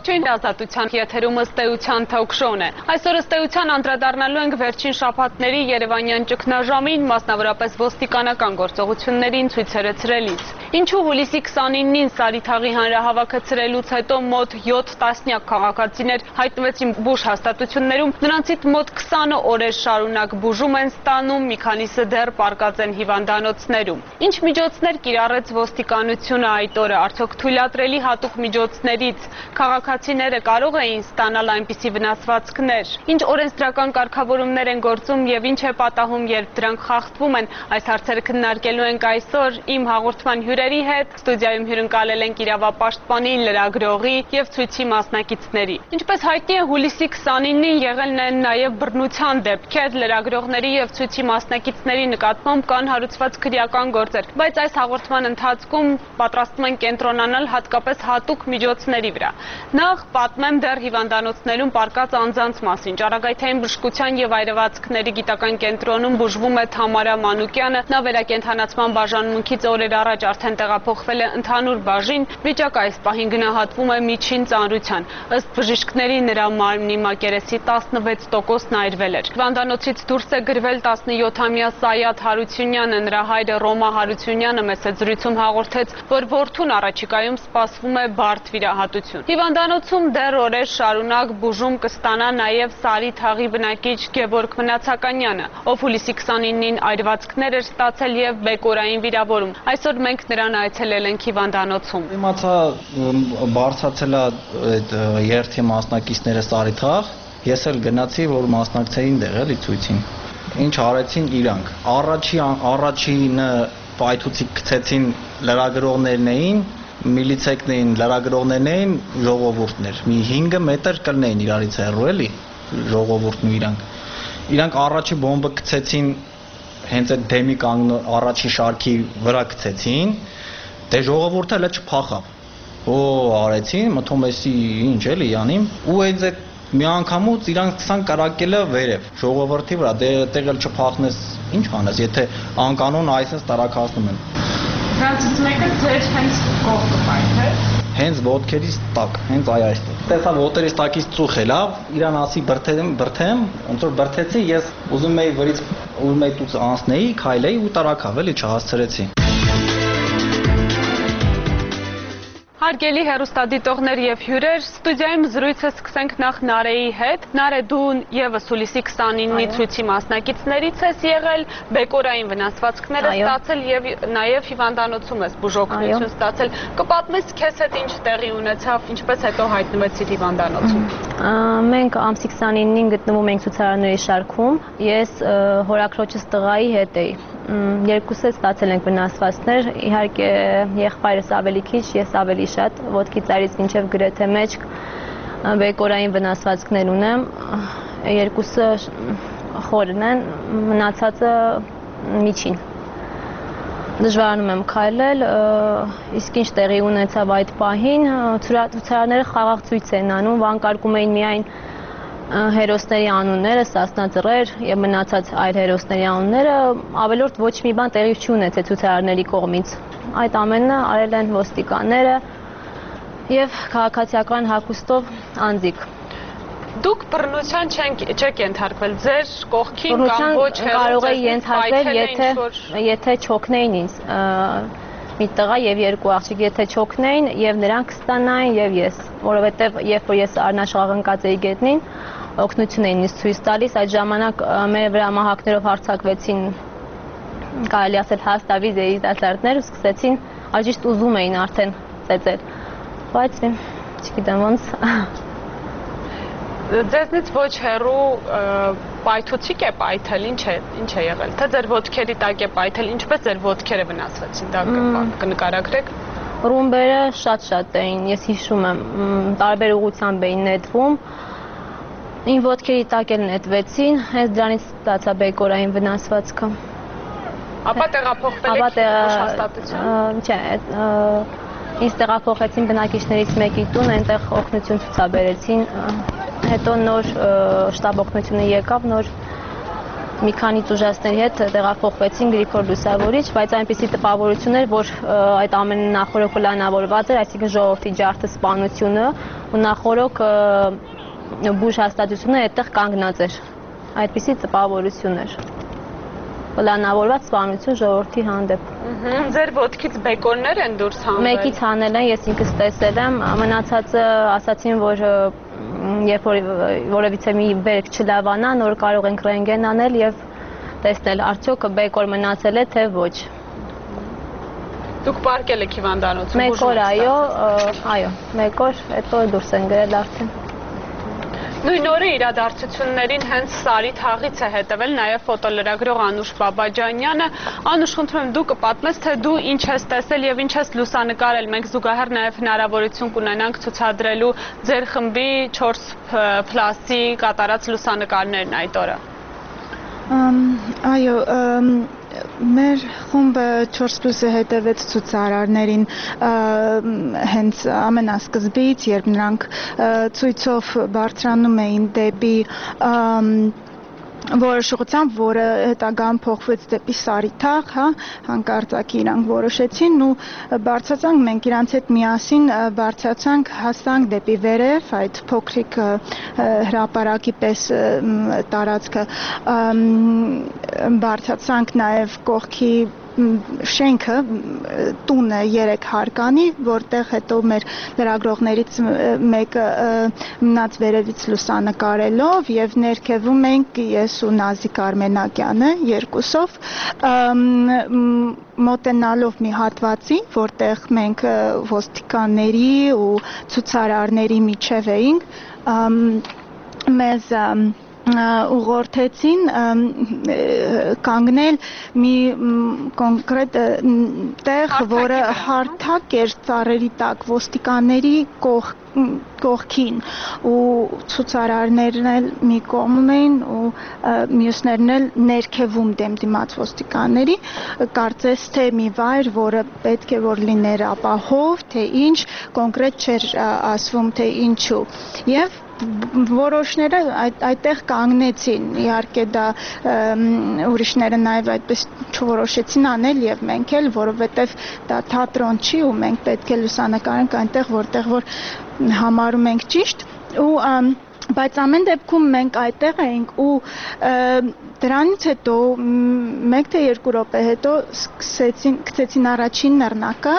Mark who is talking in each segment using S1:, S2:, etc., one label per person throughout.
S1: Ողջույն, ազատության եթերում ըստ էության թոք-շոուն է։ Այսօր ըստ էության անդրադառնալու ենք վերջին շաբաթների Երևանյան ճգնաժամին, մասնավորապես ոստիկանական գործողություններին ցույցերը ցրելիս։ Ինչու հուլիսի 29-ին Սարիթաղի հանրահավաքը ցրելուց հետո մոտ 7 տասնյակ քաղաքացիներ հայտնվեցին բուժ հաստատություններում, նրանցից մոտ 20-ը օրեր շարունակ բուժում են ստանում, մի քանիսը դեռ պառկած են հիվանդանոցներում։ Ինչ միջոցներ կիրառեց ոստիկանությունը այդ օրը, արդյոք թույլատրելի հատուկ միջոցներից քաղաքացիները կարող էին ստանալ այնպիսի վնասվածքներ, ինչ օրենսդրական կարգավորումներ են գործում եւ ինչ է պատահում, երբ դրանք խախտվում են, այս հարցերը քննարկելու ենք այսօր իմ հաղորդման հյուրերի հետ, ստուդիայում հյուրընկալել ենք իրավապաշտպանի, լրագրողի եւ ցույցի մասնակիցների։ Ինչպես հայտնի է, հուլիսի 29-ին եղել են նաեւ բռնության դեպքեր, լրագրողների եւ ցույցի մասնակիցների նկատմամբ կան հարուցված քրեական գործեր, բայց այս հաղորդման ընթացքում պատրաստվում են կենտրոնանալ հատկապես հատուկ միջոցների վրա։ Նախ պատմեմ դեռ հիվանդանոցներում պառկած անձանց մասին։ Ճառագայթային բժշկության եւ այրվածքների գիտական կենտրոնում բուժվում է Թամարա Մանուկյանը, նա վերակենդանացման բաժանմունքից օրեր առաջ արդեն տեղափոխվել է ընդհանուր բաժին, վիճակը այս պահին գնահատվում է միջին ծանրության։ Ըստ բժիշկների նրա մարմնի մակերեսի 16%-ն այրվել էր։ Հիվանդանոցից դուրս է գրվել 17-ամյա Սայաթ Հարությունյանը, նրա հայրը Ռոմա Հարությունյանը մեծ զրույցում հաղորդեց, որ որդուն առաջիկայում սպասվում է բարդ վիրահատություն։ Հիվանդանոցում դեռ օրեր շարունակ բուժում կստանա նաև Սարիթաղի բնակիչ Գևորգ Մնացականյանը, ով հուլիսի 29-ին այրվածքներ էր ստացել եւ բեկորային վիրավորում։ Այսօր մենք նրան այցելել ենք հիվանդանոցում։
S2: Իմացա բարձրացել է այդ երթի մասնակիցները Սարիթաղ, ես էլ գնացի, որ մասնակցեին դեղ էլի ցույցին։ Ինչ արեցին իրանք։ Առաջինը պայթուցիկ գցեցին լրագրողներն էին, միլիցեքներին, լրագրողներն էին, ժողովուրդներ։ Մի 5 մետր կլնեին իրարից հեռու էլի ժողովուրդն ու իրանք։ Իրանք առաջի բոմբը գցեցին հենց այդ դեմի առաջի շարքի վրա գցեցին, դե ժողովուրդը հələ չփախավ։ Արեցին, մտում էսի ինչ էլի յանիմ, ու այդ մի անգամուց իրանք ցան կարակելը վերև ժողովրդի վրա, դե այդտեղ էլ չփախնես, ինչ անես, եթե անկանոն այսպես տարակացնում են։
S1: Դրանցից մեկը ձեր հենց կողքը պայթեց։ Հենց
S2: ոտքերից տակ, հենց այստեղ։ Տեսա ոտերից տակից ծուխ է, լավ, իրան ասի բրթեմ, ոնց որ բրթեցի, ես ուզում էի վրից ուզում էի դուց անցնեի, քայլեի ու տարակավ էլի չհասցրեցի։
S1: Հարգելի հեռուստադիտողներ եւ հյուրեր, ստուդիայում զրույցը սկսենք նախ Նարեի հետ։ Նարե, դու եւս հուլիսի 29-ի ցույցի մասնակիցներից ես եղել, բեկորային վնասվածքներ ես ստացել եւ նաեւ հիվանդանոցում ես բուժօգնություն ստացել։ Կպատմես քեզ հետ ինչ տեղի ունեցավ, ինչպես հետո հայտնվեցիր հիվանդանոցում։
S3: Մենք ամսի 29-ին գտնվում ենք ցուցարարների շարքում։ Ես հորաքրոջս տղայի հետ էի։ Երկուսս ստացել ենք վնասվածքներ, իհարկե եղբայրս ավելի քիչ, ես ավելի շատ, ոտքի ծայրից մինչև գրեթե մեջք բեկորային վնասվածքներ ունեմ, երկուսը խորն են, մնացածը միջին։ Դժվարանում եմ քայլել, իսկ ինչ տեղի ունեցավ այդ պահին, ցուցարարները խաղաղ ցույց են անում, վանկարկում էին միայն հերոսների անունները, Սասնա Ծռեր եւ մնացած այլ հերոսների անունները, ավելորդ ոչ մի բան տեղի չունեցեց ցուցարարների կողմից։ Այդ ամենը արել են ոստիկանները եւ քաղաքացիական հագուստով անձիկ։
S1: Դուք բռնության չեք ենթարկվել, ձեր կողքին կամ ոչ
S3: կարող է ենթարկվել, եթե չօգնեին ինձ մի տղա եւ երկու աղջիկ, եթե չօգնեին եւ նրանք ստանային եւ ես, որովհետեւ երբ որ ես արնաշխաղնկած էի գետնին, օգնություն էին ինձ ցույց տալիս, այդ ժամանակ մեր վրա մահակներով հարձակվեցին, կարելի ասել հաստավի զերիտասարդներ ու սկսեցին աջիշտ ուզում էին արդեն ծեծել, բայց չգիտեմ ոնց։
S1: Ձեզնից ոչ հեռու պայթուցիկ է պայթել, ինչ է եղել, թե ձեր ոտքերի տակ է պայթել, ինչպես ձեր ոտքերը վնասվեցին, դա կնկարագրեք։
S3: Ռումբերը շատ էին, ես հիշում եմ, տարբեր ուղղությամբ էին նետվում, իմ ոտքերի տակ էլ նետվեցին, հենց դրանից ստացա բեկորային վնասվածքը։
S1: Ապա տեղափոխվել եք բուժ հաստատություն։
S3: Չէ, ինձ տեղափոխեցին բնակիչներից մեկի տուն, այնտեղ օգնություն ցուցաբերեցին, հետո նոր շտաբ օգնությունը եկավ, նոր մի քանի ուժասների հետ տեղափոխվեցին Գրիգոր Լուսավորիչ, բայց այնպիսի տպավորություն էր, որ այդ ամենը նախորոք պլանավորված էր, այսինքն ժողովրդի ջարդը սպանությունը ու նախորոք բուժ հաստատությունը այդտեղ կանգնած էր։ Այդպիսի տպավորություն էր։ Պլանավորված սպանություն ժողովրդի հանդեպ։
S1: Ձեր ոտքից բեկորներ են դուրս հանվել։
S3: Մեկից հանել են, ես ինքս տեսել եմ, մնացածը ասացին, որ երբ որ որևիցե մի վերք չլավանա, նոր կարող ենք ռենտգեն անել եւ տեսնել արդյոք բեկոր մնացել է թե ոչ։
S1: Դուք պարկել եք հիվանդանոցում։
S3: Մեկ օր, այո, մեկ օր, հետո դուրս են գրել արդեն։
S1: Նույն օրը իրադարձություններին հենց Սարի թաղից է հետևել նաև ֆոտոլրագրող Անուշ Բաբաջանյանը։ Անուշ, խնդրում եմ, դու կպատմես, թե դու ինչ ես տեսել եւ ինչ ես լուսանկարել։ Մենք զուգահեռ նաև հնարավորություն կունենանք ցուցադրելու ձեր խմբի 4+-ի կատարած լուսանկարներն այդ օրը։
S4: Այո, մեր խումբը 4+-ը հետևեց ցուցարարներին հենց ամենասկզբից, երբ նրանք ցույցով բարձրանում էին դեպի որոշողությամբ, որը հետագայում փոխվեց դեպի Սարի թաղ, հանկարծակի իրանք որոշեցին ու բարձրացանք, մենք իրանց հետ միասին բարձրացանք, հասանք դեպի վերև, այդ փոքրիկ հրապարակի պես տարածքը, բարձրացանք նաև կողքի շենքը, տունը 3 հարկանի, որտեղ հետո մեր լրագրողներից մեկը մնաց վերևից լուսանկարելով եւ ներքևում ենք ես ու Նազիկ Արմենակյանը երկուսով մոտենալով մի հատվածի, որտեղ մենք ոստիկանների ու ցուցարարների միջև էինք, մեզ ուղղորդեցին կանգնել մի կոնկրետ տեղ, որը հարթակ էր ծառերի տակ ոստիկանների կողքին ու ցուցարարներն էլ մի կողմում էին ու մյուսներն էլ ներքևում դեմ դիմաց ոստիկանների, կարծես թե մի վայր, որը պետք է որ լիներ ապահով, թե ինչ, կոնկրետ չէր ասվում, թե ինչու եւ որոշները այդտեղ կանգնեցին, իհարկե դա ուրիշները նաև այդպես չորոշեցին անել եւ մենք էլ, որովհետեւ դա թատրոն չի ու մենք պետք է լուսանկարենք այնտեղ, որտեղ որ համարում ենք ճիշտ ու բայց ամեն դեպքում մենք այդտեղ էինք ու դրանից հետո 1 թե 2 րոպե հետո գցեցին առաջին նռնակը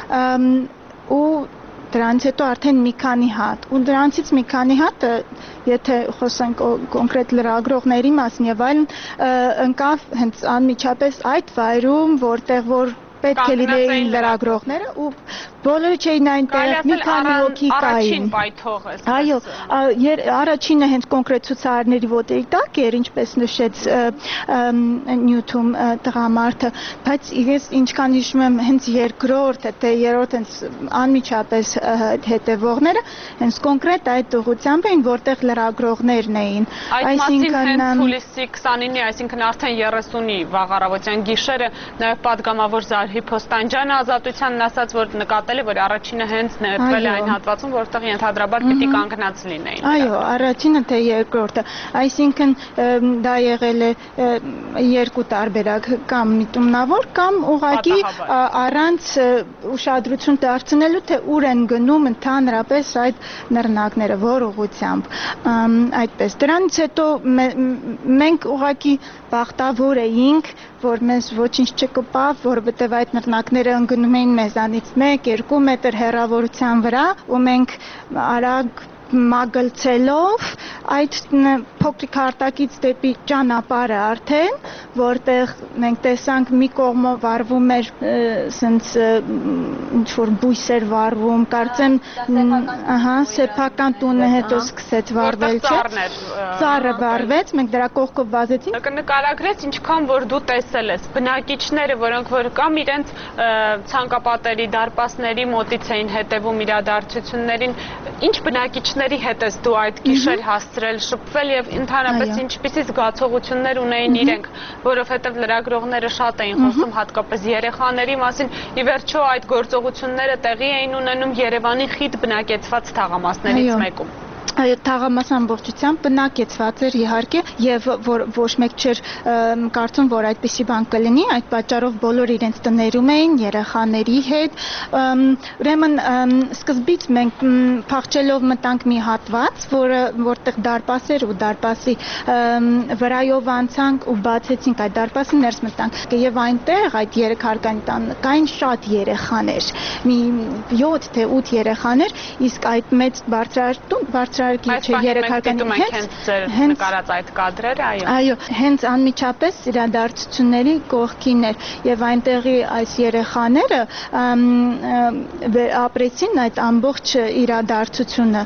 S4: ու դրանից հետո արդեն մի քանի հատ ու դրանցից մի քանի հատը եթե խոսենք կոնկրետ լրագրողների մասին եւ այլն ընկավ հենց անմիջապես այդ վայրում որտեղ որ պետք է լինեին լրագրողները ու բոլորը չէին այնտեղ մի քանի հոգի կային այո առաջինը հենց կոնկրետ ցուցարարների ոտերի տակ էր ինչպես նշեց նյութում տղամարդը բայց ես ինչքան հիշում եմ հենց երկրորդը թե երրորդ հենց անմիջապես հետևողները հենց կոնկրետ այդ ուղղությամբ էին որտեղ լրագրողներն էին
S1: այսինքն հուլիսի 29-ի այսինքն արդեն 30-ի վաղ առավոտյան գիշերը նաև պատգամավոր Զարհի Փոստանջյանը ազատությանն ասաց որ նկատել է որ առաջինը հենց ներդրվել է այն հատվածում որտեղ ենթադրաբար պիտի կանգնած լինեին
S4: այո առաջինը թե երկրորդը այսինքն դա եղել է երկու տարբերակ կամ միտումնավոր կամ ուղղակի առանց ուշադրություն դարձնելու թե ուր են գնում ընդհանրապես այդ նռնակները որ ուղղությամբ այդպես դրանից հետո մենք ուղղակի բախտավոր էինք որ մեզ ոչինչ չկպավ որովհետև այդ նռնակները ընկնում էին մեզանից 1-2 մետր հեռավորության վրա ու մենք արագ մագլցելով այդ փոքրիկ հարտակից դեպի ճանապարհը արդեն որտեղ մենք տեսանք մի կողմով վառվում էր սենց ինչ որ բույսեր վառվում կարծեմ սեփական տունը հետո սկսեց վառվել չէ ծառը վառվեց մենք դրա կողքով վազեցինք
S1: նկարագրեց ինչքան որ դու տեսել ես բնակիչները որոնք որ կամ իրենց ցանկապատերի դարպասների մոտից էին հետևում իրադարձություններին ինչ բնակիչների հետ ես դու այդ գիշեր հասցրել շփվել եւ ընդհանրապես ինչպիսի զգացողություններ ունեին իրենք որովհետեւ լրագրողները շատ էին խոսում հատկապես երեխաների մասին ի վերջո այդ գործողությունները տեղի էին ունենում Երևանի խիտ բնակեցված թաղամասներից մեկում
S4: թաղամաս ամբողջությամբ բնակեցված էր իհարկե եւ ոչ մեկ չէր կարծում որ այդպիսի բան կլինի այդ պատճառով բոլոր իրենց տներում էին երեխաների հետ ուրեմն սկզբից մենք փախչելով մտանք մի հատված որտեղ դարպաս էր ու դարպասի վրայով անցանք ու բացեցինք այդ դարպասը ներս մտանք եւ այնտեղ այդ 3 հարկանի տանը կային շատ երեխաներ մի 7 թե 8 երեխաներ իսկ այդ մեծ բարձրարկի չէ երեքարկանի
S1: հենց նկարած այդ կադրերը
S4: այո հենց անմիջապես իրադարձությունների կողքին էր եւ այնտեղի այս երեխաները ապրեցին այդ ամբողջ իրադարձությունը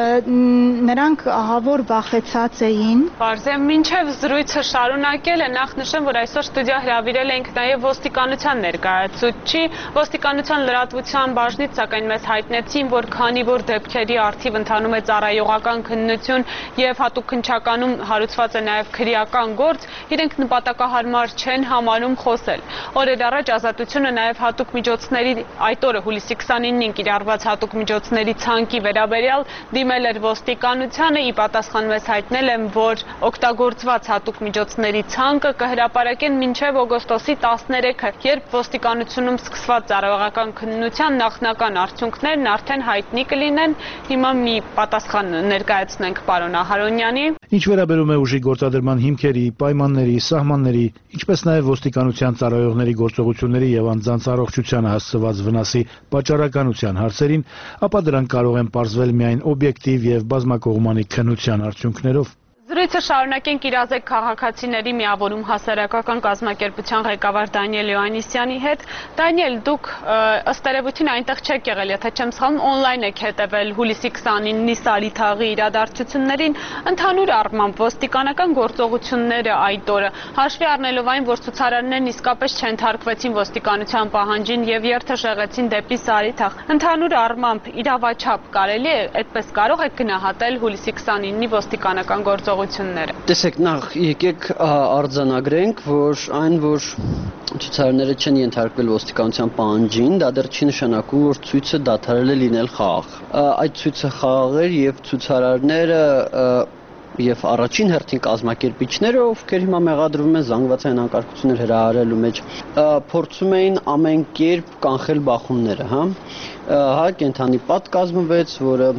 S4: նրանք ահավոր վախեցած էին
S1: Պարզ է մինչև զրույցը շարունակել է նախ նշեմ որ այսօր ստուդիա հրավիրել ենք նաեւ ոստիկանության ներկայացուցիչ ոստիկանության լրատվության բաժնից սակայն մեզ հայտնեցին որ քանի որ դեպքերի արդիվ ընթանում է ծառայողական քննություն եւ հատուկ քննչականում հարուցված է նաեւ քրեական գործ, իրենք նպատակահարմար չեն համարում խոսել։ Օրեր առաջ ազատությունը նաեւ հատուկ միջոցների այդ օրը հուլիսի 29-ին կիրառված հատուկ միջոցների ցանկի վերաբերյալ դիմել էր ոստիկանությանը, ի պատասխան մեզ հայտնել են, որ օգտագործված հատուկ միջոցների ցանկը կհրապարակեն մինչեւ օգոստոսի 13-ը, երբ ոստիկանությունում սկսված ծառայողական քննության նախնական արդյունքներն արդեն հայտնի կլինեն։ Հիմա մի պատասխան ներկայացնենք պարոն Ահարոնյանի։
S5: Ինչ վերաբերում է ուժի գործադրման հիմքերի, պայմանների, սահմանների, ինչպես նաև ոստիկանության ծառայողների գործողությունների եւ անձանց առողջությանը հասցված վնասի պատճառականության հարցերին, ապա դրանք կարող են պարզվել միայն օբյեկտիվ եւ բազմակողմանի քննության արդյունքներով։
S1: Զրույցը շարունակենք իրազեկ քաղաքացիների միավորում հասարակական կազմակերպության ղեկավար Դանիել Յոհաննիսյանի հետ։ Դանիել, դուք ըստ երևույթին այնտեղ չեք եղել, եթե չեմ սխալվում, օնլայն եք հետևել հուլիսի 29-ի Սարիթաղի իրադարձություններին, ընդհանուր առմամբ ոստիկանական գործողությունները այդ օրը, հաշվի առնելով այն, որ ցուցարարներն իսկապես չենթարկվեցին ոստիկանության պահանջին եւ երթը շեղեցին դեպի Սարիթաղ, ընդհանուր առմամբ իրավաչափ կարելի է, այդպես կարող եք գնահատել հուլիսի 29-ի ոստիկանական գործողությունները
S6: Տեսեք, նախ եկեք արձանագրենք, որ այն, որ ցուցարարները չեն ենթարկվել ոստիկանության պահանջին, դա դեռ չի նշանակում, որ ցույցը դադարել է լինել խաղ։ Այդ ցույցը խաղ էր եւ ցուցարարները եւ առաջին հերթին կազմակերպիչները, ովքեր հիմա մեղադրվում են զանգվածային անկարգություններ հրահարելու մեջ, փորձում էին ամեն կերպ կանխել բախումները, հա, կենթանի պատ կազմվեց, որը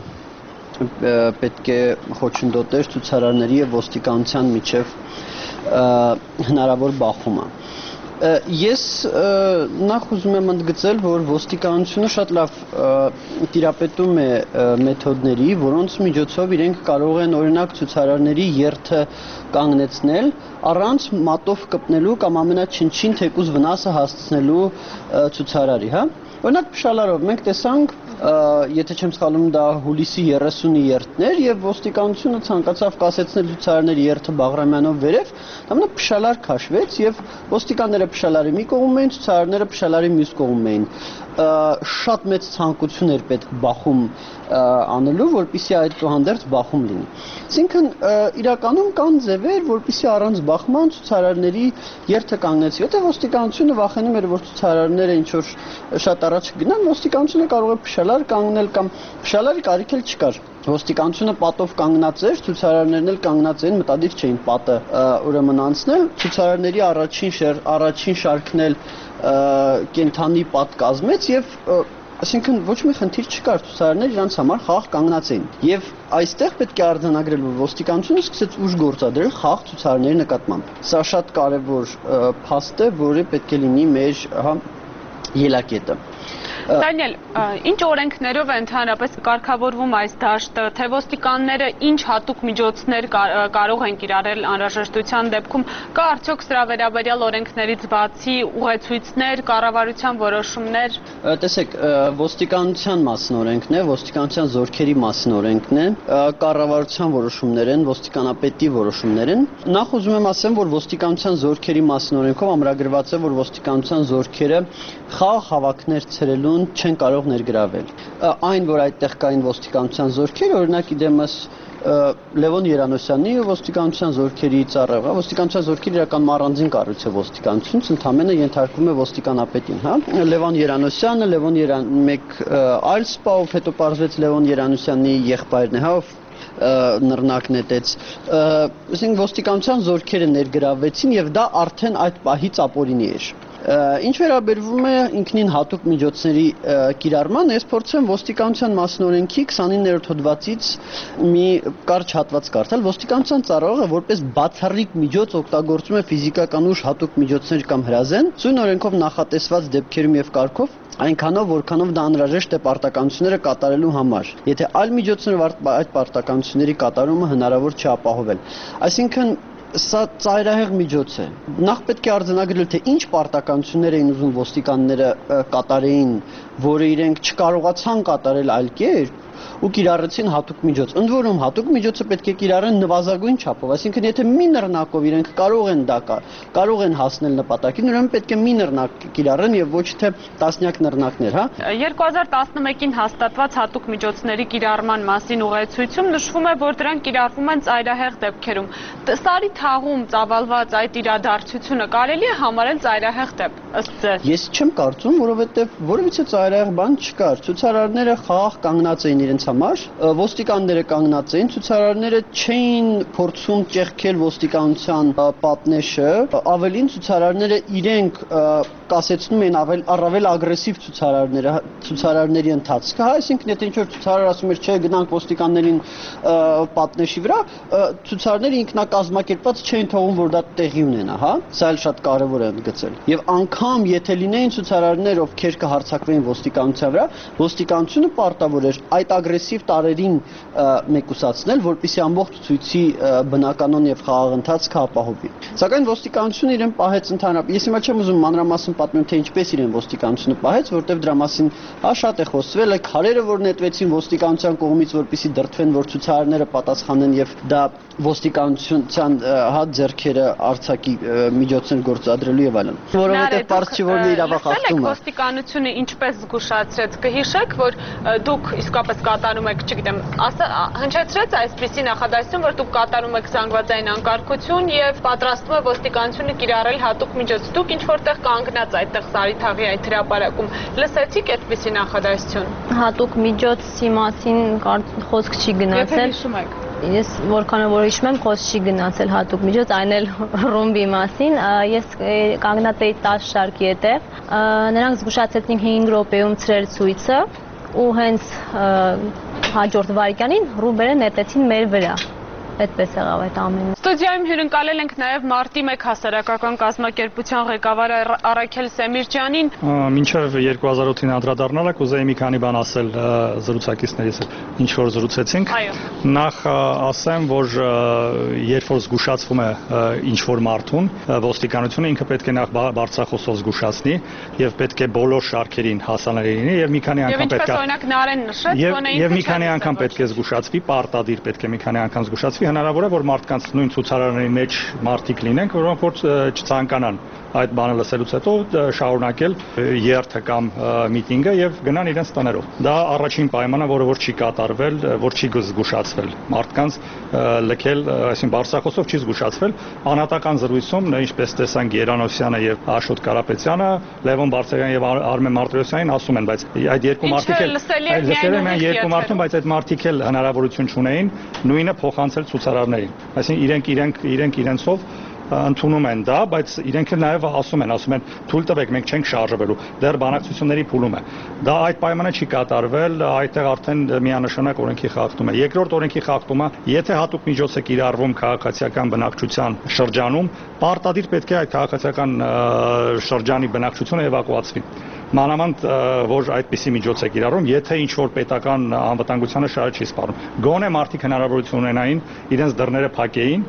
S6: պետք է խոչընդոտեր ցուցարարների եւ ոստիկանության միջև հնարավոր բախումը։ Ես նախ ուզում եմ ընդգծել, որ ոստիկանությունը շատ լավ տիրապետում է մեթոդների, որոնց միջոցով իրենք կարող են օրինակ ցուցարարների երթը կանգնեցնել առանց մատով կպնելու կամ ամենաչնչին թեկուզ վնասը հասցնելու ցուցարարի, հա։ Օրինակ փշալարով մենք տեսանք եթե չեմ սխալվում դա հուլիսի 30-ի երթն էր եւ ոստիկանությունը ցանկացավ կասեցնել ցուցարարների երթը Բաղրամյանով վերև, դա փշալար քաշվեց եւ ոստիկանները փշալարի մի կողմում էին, ցուցարարները փշալարի մյուս կողմում էին։ Շատ մեծ ցանկություն էր պետք բախում անելու, որպեսզի այդուհանդերձ բախում լինի։ Այսինքն իրականում կան ձևեր, որպեսզի առանց բախման ցուցարարների երթը կանգնեցի։ Եթե ոստիկանությունը վախենում էր, որ ցուցարարները ինչ որ շատ առաջ գնան, ոստիկանությունը կարող է փշալար կանգնել կամ փշալարի կարիք էլ չկար։ Ոստիկանությունը պատով կանգնած էր, ցուցարարներն էլ կանգնած էին, մտադիր չէին պատը ուրեմն անցնել, ցուցարարների առաջին շարքն էլ կենթանի պատ կազմեց եւ այսինքն ոչ մի խնդիր չկար, ցուցարարները իրանց համար խաղ կանգնած էին։ Եվ այստեղ պետք է արձանագրել, որ ոստիկանությունը սկսեց ուժ գործադրել խաղ ցուցարարների նկատմամբ։ Սա շատ կարևոր փաստ է, որը պետք է լինի մեր ելակետը։
S1: Դանիել, ինչ օրենքներով է ընդհանրապես կարգավորվում այս դաշտը, թե ոստիկանները ինչ հատուկ միջոցներ կարող են կիրառել անհրաժեշտության դեպքում, կա արդյոք սրա վերաբերյալ օրենքներից բացի ուղեցույցներ, կառավարության որոշումներ։
S6: Տեսեք, ոստիկանության մասին օրենքն է, ոստիկանության զորքերի մասին օրենքն է, կառավարության որոշումներ են, ոստիկանապետի որոշումներ են։ Նախ ուզում եմ ասեմ, որ ոստիկանության զորքերի մասին օրենքով ամրագրված է, որ ոստիկանության զորքերը խաղ հավաքներ ցրելուն չեն կարող ներգրավել։ Այն, որ այդտեղ կային ոստիկանության զորքեր, օրինակ իդեմս Լևոն Երանոսյանի ոստիկանության զորքերի ծառայողը, ոստիկանության զորքերը իրական առանձին կառույց է ոստիկանությունից, ընդհանրապես ենթարկվում է ոստիկանապետին, հա։ Լևոն Երանոսյանը, մեկ այլ սպա, ով հետո պարզվեց Լևոն Երանոսյանի եղբայրն է, հա, նռնակ նետեց։ Ասենք ոստիկանության զորքերը ներգրավվեցին եւ դա արդեն այդ պահից ապօրինի էր։ Ինչ վերաբերվում է ինքնին հատուկ միջոցների կիրառման, ես փորձեմ ոստիկանության մասնօրենքի 29-րդ հոդվածից մի կարճ հատված կարդալ։ Ոստիկանության ծառայողը որպես բացառիկ միջոց օգտագործում է ֆիզիկական ուժ, հատուկ միջոցներ կամ հրազեն, սույն օրենքով նախատեսված դեպքերում եւ կարգով այնքանով, որքանով դա անհրաժեշտ է պարտականությունները կատարելու համար։ Եթե այլ միջոցներով այդ պարտականությունների կատարումը հնարավոր չի ապահովել։ Այսինքն սա ծայրահեղ միջոց է։ Նախ պետք է արձանագրել, թե ինչ պարտականություններ էին ուզում ոստիկանները կատարեին, որը իրենք չկարողացան կատարել այլ կերպ, ու կիրառեցին հատուկ միջոց։ Ընդ որում հատուկ միջոցը պետք է կիրառեն նվազագույն չափով, այսինքն եթե մի նռնակով իրենք կարող են հասնել նպատակին, ուրեմն պետք է մի նռնակ կիրառեն եւ ոչ թե տասնյակ նռնակներ, հա։
S1: 2011-ին հաստատված հատուկ միջոցների կիրառման մասին ուղեցույցում նշվում է, որ դրանք կիրառվում են ծայրահեղ դեպքերում։ Սարի թաղում ծավալված այդ իրադարձությունը կարելի է համարել ծայրահեղ դեպք, ըստ ձեզ։
S6: Ես չեմ կարծում, որովհետեւ որևիցե ծայրահեղ բան չկար։ Ցուցարարները խաղաղ կանգնած էին իրենց համար, ոստիկանները կանգնած էին, ցուցարարները չէին փորձում ճեղքել ոստիկանության պատնեշը, ավելին ցուցարարները իրենք կասեցնում էին առավել ագրեսիվ ցուցարարների ընթացքը, հա, այսինքն եթե ինչ-որ ցուցարար ասում էր, չէ, գնանք ոստիկաններին պատնեշի վրա, ցուցարարները ինքնակազմակերպված չէին թողում, որ դա տեղի ունենա, հա, սա էլ շատ կարևոր է ընդգծել։ Եվ անգամ եթե լինեին ցուցարարներ, ովքեր կհարձակվեին ոստիկանության վրա, ոստիկանությունը պարտավոր էր այդ ագրեսիվ տարերին մեկուսացնել, որպեսզի ամբողջ ցույցի բնականon եւ խաղաղ ընթացքը ապահովի։ Սակայն ոստիկանությունը իրեն պահեց ընդհանրապես։ Ես հիմա չեմ ուզում մանրամասն պատմեմ, թե ինչպես իրեն ոստիկանությունը պահեց, որտեվ դրա մասին շատ է խոսվել, այդ քարերը, որ նետվեցին ոստիկանության կողմից, որպեսզի դրթվեն, որ ցուցարարները պատասխանեն եւ դա ոստիկանության ձեռքերը արձակի միջոցներ գործադրելու եւ այլն։ Որովհետեւ պարզ չի, որ նա իրավախախտում է։
S1: Ոստիկանությունը ինչպես զգուշացրեց, կհիշեք, որ դուք իսկապես կատարում եք, չգիտեմ, հնչեցրեց այսպիսի նախադասություն, որ դուք կատարում եք զանգվածային անկարգություն եւ պատրաստվում է ոստիկանությունը կիրառել հատուկ միջոց։ Դուք ինչ որտեղ կանգնած այդտեղ Սարի թաղի այդ հրապարակում լսեցիք այդպիսի նախադասություն։
S3: Հատուկ միջոցի մասին խոսք չի գնացել։
S1: Եթե հիշում եք։
S3: Ես որքանով որ հիշում եմ, խոսք չի գնացել հատուկ միջոց, այն էլ ռումբի մասին։ Ես կանգնած էի 10 շարքի հետև։ Նրանք զգուշացեցին 5 րոպեում ցրել ցույցը ու հենց հաջորդ վայրկյանին ռումբերը նետեցին մեր վրա։ Այդպես եղավ այդ ամենը։
S1: Ստուդիայում հյուրընկալել ենք նաև մարտի 1 հասարակական կազմակերպության ղեկավար Առաքել Սեմիրջյանին։
S7: Մինչև 2008-ին անդրադառնալը կուզեի մի քանի բան ասել զրուցակիցներից, ինչ որ զրուցեցինք։ Նախ ասեմ, որ երբ որ զգուշացվում է ինչ որ մարդուն, ոստիկանությունը ինքը պետք է նախ բարձրախոսով զգուշացնի եւ պետք է բոլոր շարքերին հասանելի լինի եւ մի քանի անգամ պետք է։
S1: Եվ ինչպես օրինակ Նարեն նշեց,
S7: եւ մի քանի անգամ պետք է զգուշացվի, պարտադիր պետք է մի քանի անգամ զգուշացվի, հնարավոր է որ մարդկանց նույն ցուցարարների մեջ մարդիկ լինենք, որոնք որ չցանկանան այդ բանը լսելուց հետո շարունակել երթը կամ միտինգը եւ գնան իրենց տներով։ Դա առաջին պայմանը, որը որ չի կատարվել, որ չի զգուշացվել։ Մարդկանց լքել, այսինքն բարձրախոսով չի զգուշացվել։ Անհատական զրույցում, ինչպես տեսանք Երանովսյանը եւ Աշոտ Կարապետյանը, Լևոն Բարսեղյանը եւ Արմեն Մարտիրոսյանին ասում են, բայց այդ երկու մարդիկ էլ լսել են երկու մարդուն, բայց այդ մարդիկ էլ հնարավորություն չունեին նույնը փոխանցել ցուցարարներին։ Այսինքն իրենք իրենցով ընդունում են դա, բայց իրենք էլ նաև ասում են թույլ տվեք, մենք չենք շարժվելու, դեռ բանակցությունների փուլում է։ Դա այդ պայմանը չի կատարվել, այդտեղ արդեն միանշանակ օրենքի խախտում է։ Երկրորդ օրենքի խախտումը, եթե հատուկ միջոց է կիրառվում քաղաքացիական բնակչության շրջանում, պարտադիր պետք է այդ քաղաքացիական շրջանի բնակչությունը էվակուացվի։ Մանավանդ որ այդպիսի միջոց է կիրառում, եթե ինչ որ պետական անվտանգությանը շահը չի սպառնում։ Գոնե մարդիկ հնարավորություն ունենային իրենց դռները փակեին,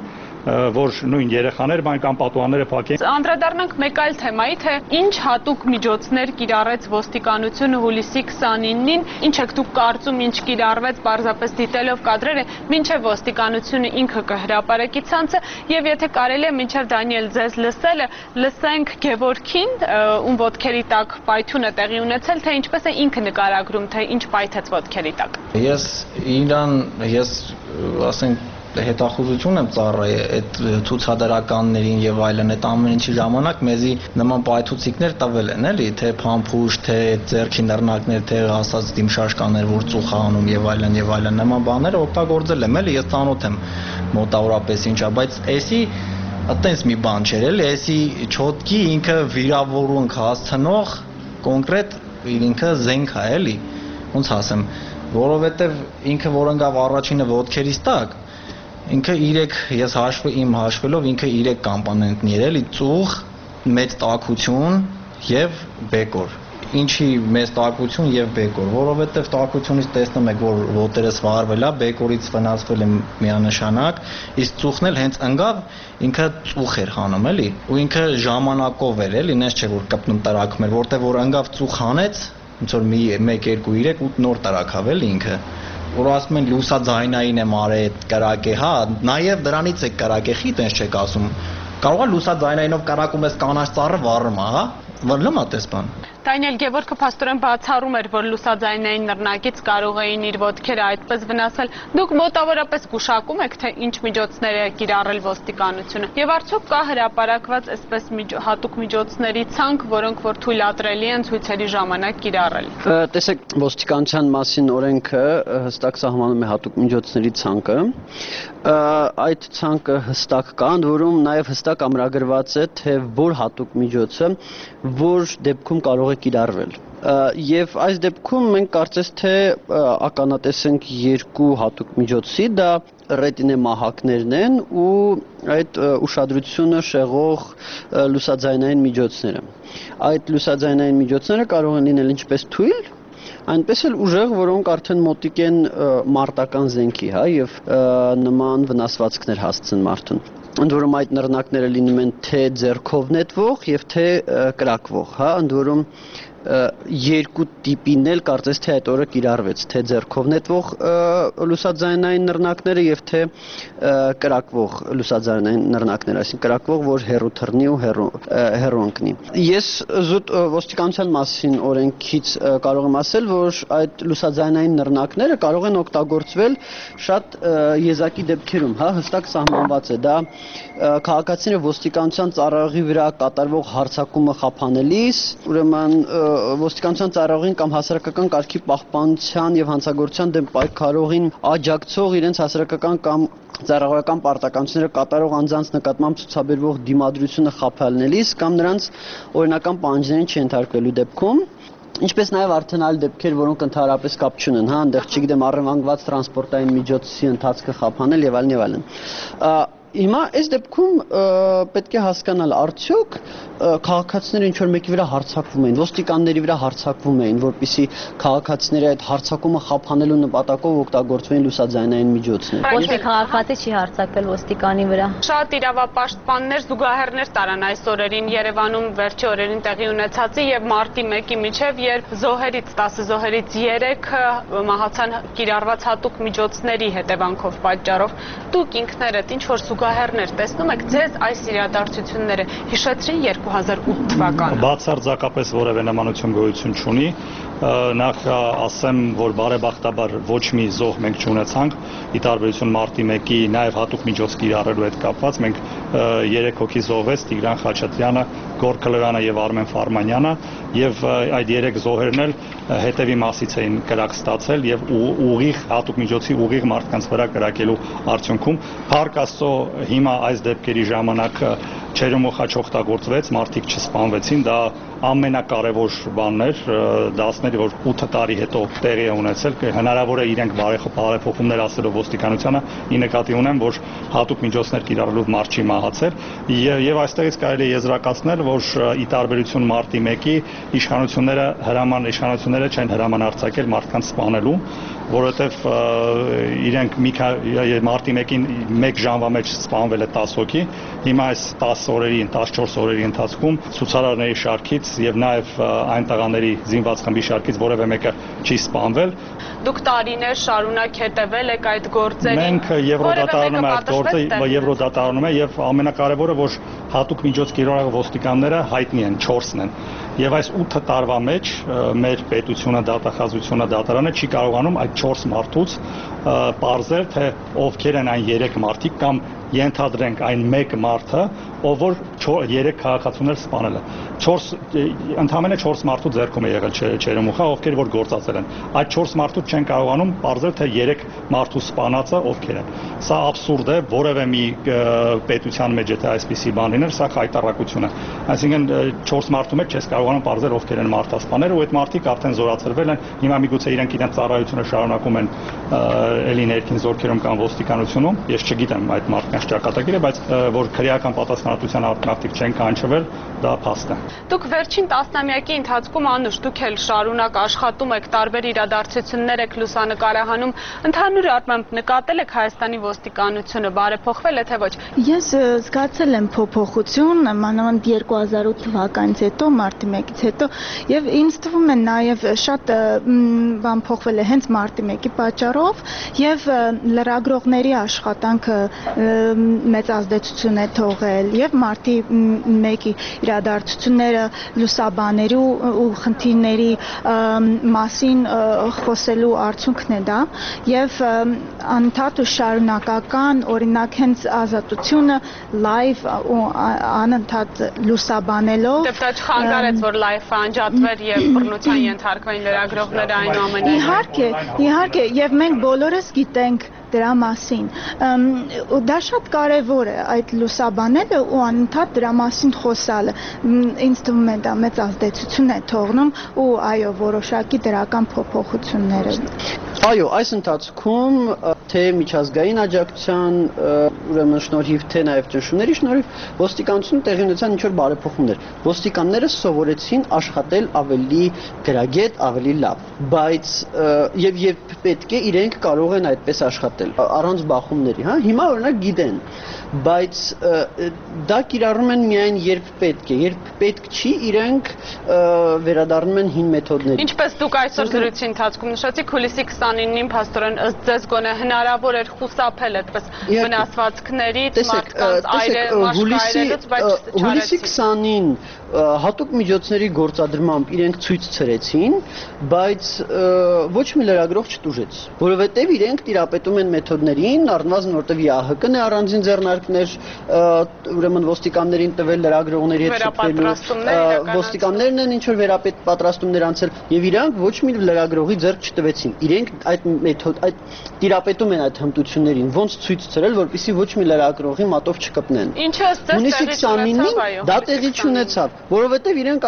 S7: որ նույն երեխաներ կամ պատուհանները փակեն։
S1: Անդրադառնանք մեկ այլ թեմայի, թե ինչ հատուկ միջոցներ կիրառեց ոստիկանությունը հուլիսի 29-ին, ինչ եք դուք կարծում, ինչ կիրառվեց, պարզապես դիտելով կադրերը, մինչև ոստիկանությունը ինքը կհրապարակի ցանցը, եւ եթե կարելի է մինչև Դանիել ձեզ լսելը, լսենք Գևորգին, ում ոտքերի տակ պայթյուն է տեղի ունեցել, թե ինչպես է ինքը նկարագրում, թե ինչ պայթեց ոտքերի տակ։
S2: Ես ասենք հետախուզություն եմ ծառայ այդ ցուցադրականներին եւ այլն այդ ամեն ինչի ժամանակ մեզի նման պայթուցիկներ տվել են էլի թե փամփուշտ թե ձեռքի նռնակներ թե ասած դիմշաշկաներ որ ծուխ անում եւ այլն նման բաները օգտագործել եմ էլի ես ծանոթ եմ մոտավորապես ինչա բայց էսի այտենց մի բան չէր էլի էսի չոտքի ինքը վիրավորունք հասցնող կոնկրետ ինքը զենք է էլի ոնց ասեմ որովհետեւ ինքը որ ընկավ առաջինը ոտքերից տակ ինքը 3 ես իմ հաշվելով ինքը 3 կոմպոնենտներ էլի ծուխ մեծ տաքություն եւ բեկոր ինչի մեծ տաքություն եւ բեկոր որովհետեւ տաքությունից տեսնում եք որ ոտերս վարվել է բեկորից վնասվել եմ միանշանակ իսկ ծուխն էլ հենց ընկավ ինքը ծուխ էր հանում էլի ու ինքը ժամանակով էր էլի նես չէ որ կպնում տրակում էր որտեւ որ ընկավ ծուխ հանեց ոնց որ 1 2 3 8 նոր տրակավ էլի ինքը որ ասում են լուսաձայնային եմ արել այդ կրակե հա նաեւ դրանից է կրակե խիտ այնց չեք ասում կարող է լուսաձայնայինով կրակում ես կանաչ ծառը վառում հա վռլում է տես բան
S1: Դանիել Գևորգը փաստորեն բացառում էր, որ լուսաձայնային նռնակից կարող էին իր ոտքերը այդպես վնասել։ Դուք մոտավորապես գուշակում եք, թե ինչ միջոցներ է կիրառել ոստիկանությունը։ Եվ արդյոք կա հրապարակված այսպես հատուկ միջոցների ցանկ, որոնք որ թույլատրելի են ցույցերի ժամանակ կիրառել։
S6: Տեսեք, ոստիկանության մասին օրենքը հստակ սահմանում է հատուկ միջոցների ցանկը։ Այդ ցանկը հստակ կա, ընդ որում նաև հստակ ամրագրված է, թե որ հատուկ միջոցը որ դեպքում կարող է կիրառվել։ Եվ այս դեպքում մենք կարծես թե ականատեսենք 2 հատուկ միջոցի, դա ռետինե մահակներն են ու այդ ուշադրությունը շեղող լուսաձայնային միջոցները։ Այդ լուսաձայնային միջոցները կարող են լինել ինչպես թույլ, այնպես էլ ուժեղ, որոնք արդեն մոտիկ են մարտական զենքի, հա, եւ նման վնասվածքներ հասցեն մարդուն։ Ընդ որում այդ նռնակները լինում են թե ձեռքով նետվող եւ թե կրակվող, հա, ընդ որում 2 տիպին էլ կարծես թե այդ օրը կիրառվեց, թե ձեռքով նետվող լուսաձայնային նռնակները եւ թե կրակվող լուսաձայնային նռնակները, այսինքն կրակվող, որ հեռու թռնի ու հեռու ընկնի։ Ես զուտ ոստիկանության մասին օրենքից կարող եմ ասել, որ այդ լուսաձայնային նռնակները կարող են օգտագործվել շատ եզակի դեպքերում, հա, հստակ սահմանված է դա քաղաքացիները ոստիկանության ծառայողի վրա կատարվող հարձակումը խափանելիս, ուրեմն ոստիկանության ծառայողին կամ հասարակական կարգի պահպանության եւ հանցագործության դեմ պայքարողին աջակցող իրենց հասարակական կամ ծառայողական պարտականությունները կատարող անձանց նկատմամբ ցուցաբերվող դիմադրությունը խափանելիս կամ նրանց օրինական պահանջներին չենթարկվելու դեպքում ինչպես նաև արդեն այլ դեպքեր, որոնք ընդհանրապես կապ չունեն, հա, այնտեղ չգիտեմ առևանգված տրանսպորտային միջոցի ընթացքը խափանել եւ այլն։ Հիմա այս դեպքում պետք է հասկանալ արդյոք քաղաքացիները ինչ որ մեկի վրա հարձակվում էին, ոստիկանների վրա հարձակվում էին, որպեսզի քաղաքացիները այդ հարձակումը խափանելու նպատակով օգտագործվեն լուսաձայնային միջոցներ։
S3: Ոչ մի քաղաքացի չի հարձակվել ոստիկանի վրա։
S1: Շատ իրավապաշտպաններ զուգահեռներ տարան այս օրերին Երևանում վերջի օրերին տեղի ունեցածի եւ մարտի 1-ի միջև, երբ զոհերից 10 զոհերից 3 մահացան կիրառված հատուկ միջոցների հետևանքով պատճառով։ Դուք ինքներդ ինչ որ զուգահեռներ տեսնում եք, ձեզ այս իրադարձությունները հիշեցրին 2008 թվականը։
S7: Բացարձակապես որևէ նմանություն գոյություն չունի։ Նախ ասեմ, որ բարեբախտաբար ոչ մի զոհ մենք չունեցանք, ի տարբերություն մարտի 1-ի նաև հատուկ միջոց կիրառելու հետ կապված, մենք 3 հոգի զոհվեց Տիգրան Խաչատրյանը, Գորգ Կլրանը եւ Արմեն Ֆարմանյանը, եւ այդ 3 զոհերն էլ հետևի մասից էին կրակ ստացել եւ ուղիղ հատուկ միջոցի ուղիղ մարդկանց վրա կրակելու արդյունքում Փառք Աստծո հիմա այս դեպքերի ժամանակ չերոմոխաչ օգտագործվեց, մարդիկ չսպանվեցին, դա ամենակարևոր բանն էր, դասներ, որ 8 տարի հետո տեղի է ունեցել, հնարավոր է իրենք բարեփոխումներ ասելով ոստիկանությանը, ի նկատի ունեմ, որ հատուկ միջոցներ կիրառելով մարդ չի մահացել, եւ այստեղից կարելի է եզրակացնել, որ ի տարբերություն մարտի 1-ի իշխանությունները չեն հրամանարձակել մարդկանց սպանելու, որովհետև իրենք մարտի 1-ին 1 ժամվա մեջ սպանվել է 10 հոգի, հիմա այս 10 օրերի, 14 օրերի ընթացքում ցուցարարների շարքից եւ նաեւ այն տղաների զինված խմբի շարքից որևէ մեկը չի սպանվել։
S1: Դուք տարիներ շարունակ հետևել եք այդ գործերին։
S7: Մենք Եվրոդատարանում այդ գործը Եվրոդատարանում է եւ ամենակարևորը որ հատուկ միջոց կիրառող ոստիկանները հայտնի են 4-ն են։ Եվ այս 8 տարվա մեջ մեր պետությունը, դատախազությունը, դատարանը չի կարողանում այդ 4 մարդուց պարզել, թե ովքեր են այն 3 մարդիկ կամ ենթադրենք այն 1 մարդը, ով որ 3 քաղաքացիներ սպանել է։ Ընդամենը 4 մարդու ձեռքում է եղել չերեմուխա, ովքեր որ գործածել են։ Այդ 4 մարդու չեն կարողանում պարզել, թե 3 մարդու սպանածը ովքեր են։ Սա աբսուրդ է, որևէ մի պետության մեջ եթե այսպիսի բան լիներ, սա խայտառակություն է։ Այսինքն 4 մարդու մեջ չես կարողանում պարզել ովքեր են մարդասպաները, ու այդ մարդիկ արդեն զորացրվել են, հիմա միգուցե իրենք իրենց ծառայությունը շարունակում են էլի ներքին զորքերում կամ ոստիկանությունում։ Ես չգիտեմ այդ մարդկանց ճակատագիրը, բայց որ քրեական պատասխանատվության ակտիվ չեն կանչվել, դա փաստ է։
S1: Դուք վերջին տասնամյակի ընթացքում անուշ դուք էլ շարունակ աշխատում եք, տարբեր իրադարձություններ եք լուսանկարահանում, ընդհանուր առմամբ նկատել եք Հայաստանի ոստիկանությունը բարեփոխվել է թե ոչ։
S4: Ես զգացել եմ փոփոխություն, մանավանդ 2008 թվականից հետո, մարտի 1-ից հետո, եւ ինձ թվում է նաեւ շատ բան փոխվել է հենց մարտի 1-ի պատճառով, եւ լրագրողների աշխատանքը մեծ ազդեցություն է թողել եւ մարտի 1-ի իրադարձությունները լուսաբաների ու խնդիրների մասին խոսելու արդյունքն է դա եւ անընդհատ ու շարունակական օրինակ հենց ազատությունը լայվ ու անընդհատ լուսաբանելով
S1: Դեպտաչ խանգարեց որ լայվը անջատվեր եւ բռնության ենթարկվեն լրագրողները այնուամենայնիվ
S4: Իհարկե եւ մենք բոլորս գիտենք դրա մասին դա շատ կարևոր է այդ լուսաբանելը ու անընդհատ դրա մասին խոսալը ինձ թվում է դա մեծ ազդեցություն է թողնում ու այո որոշակի դրական փոփոխություններ
S6: Այո, այս ընթացքում թե միջազգային աջակցության ուրեմն շնորհիվ թե նաև ճնշումների շնորհիվ ոստիկանությունը տեղի ունեցան ինչ-որ բարեփոխումներ։ Ոստիկանները սովորեցին աշխատել ավելի գրագետ, ավելի լավ, բայց եւ պետք է իրենք կարող են այդպես աշխատել առանց բախումների, հա։ Հիմա օրինակ գիտեն, բայց դա կիրառում են միայն երբ պետք չի, իրենք վերադառնում են հին մեթոդներին։
S1: Ինչպես դուք այսօր զրույցի ընթացքում նշեցիք, հուլիսի 29-ին փաստորեն ըստ ձեզ գոնե հնարավոր էր խուսափել այդպես վնասվածքներից, մարդկանց մաշկայրելուց, բայց
S6: հուլիսի 20-ին հատուկ միջոցների գործադրմամբ իրենք ցույց ցրեցին, բայց ոչ մի լրագրող չտուժեց, որովհետև իրենք տիրապետում են մեթոդներին, առնվազն որտեղ ՀՀԿ-ն է առանձին ձեռնարկներ ուրեմն ոստիկաններին տվել լրագրողների հետ շփվելու, ոստիկաններն են ինչ որ վերապատրաստումներ անցել եւ իրանք ոչ մի լրագրողի ձեռք չտվեցին։ Իրենք այդ մեթոդ, այդ տիրապետում են այդ հմտություններին, ոնց ցույց ցրել, որպեսզի ոչ մի լրագրողի մատով չկպնեն։
S1: Ինչը ըստ
S6: դա տեղի չունեցավ, որովհետև իրենք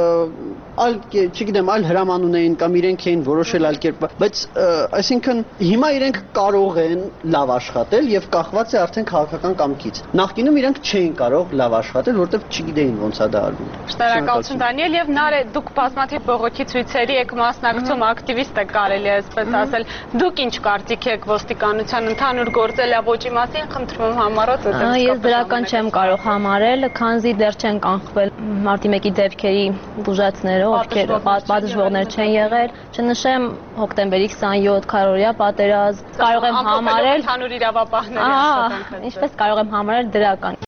S6: չգիտեմ, այլ հրաման ունեին կամ իրենք էին որոշել այլ կերպ, բայց այսինքն հիմա իրենք կարող են լավ աշխատել եւ կախված է արդեն քաղաքական կամքից։ Նախկինում իրենք չէին կարող լավ աշխատել, որովհետեւ չգիտեին ոնց է դա արվում։
S1: Շնորհակալություն Դանիել եւ Նարե, դուք բազմաթիվ բողոքի ցույցերի եք մասնակցում, ակտիվիստ եք կարելի է այսպես ասել։ Դուք ինչ կարծիք եք ոստիկանության ընդհանուր գործելավոճի մասին, խնդրում եմ համառոտ
S3: Ես դրական չեմ կարող համարել, քանզի դեռ չեն կանխվել մարտի 1-ի դեպքերի բուժածները, ովքեր պատժվողներ չեն եղել, չնշեմ հոկտեմբերի 27 քարորիա պատերազմ, կարող եմ համարել
S1: ընդհանուր իրավապահների աշխատանքը։
S3: Ինչպես կարող եմ համարել դրական։